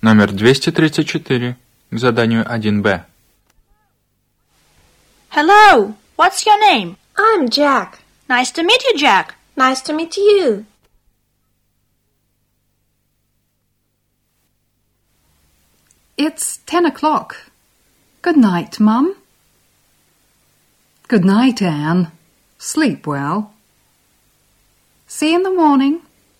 Номер 234 к заданию 1Б. Hello, what's your name? I'm Jack. Nice to meet you, Jack. Nice to meet you. It's 10 o'clock. Good night, Mum. Good night, Anne. Sleep well. See you in the morning.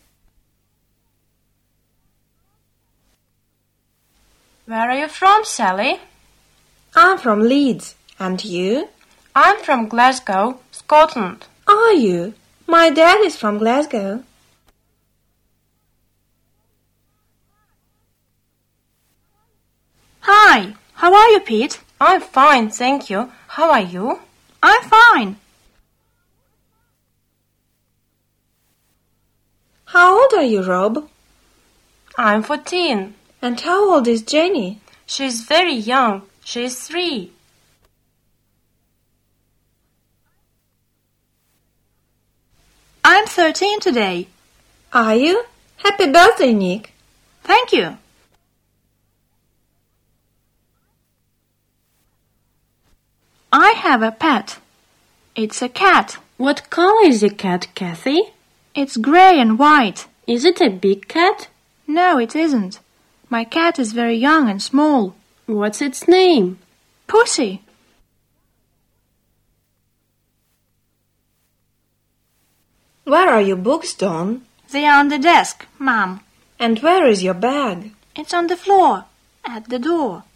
Where are you from, Sally? I'm from Leeds. And you? I'm from Glasgow, Scotland. Are you? My dad is from Glasgow. Hi, how are you, Pete? I'm fine, thank you. How are you? I'm fine. How old are you, Rob? I'm 14. And how old is Jenny? She's very young. She's 3. I'm 13 today. Are you? Happy birthday, Nick. Thank you. I have a pet. It's a cat. What color is your cat, Kathy? It's grey and white. Is it a big cat? No, it isn't. My cat is very young and small. What's its name? Pussy. Where are your books, Dawn? They are on the desk, Mom. And where is your bag? It's on the floor, at the door.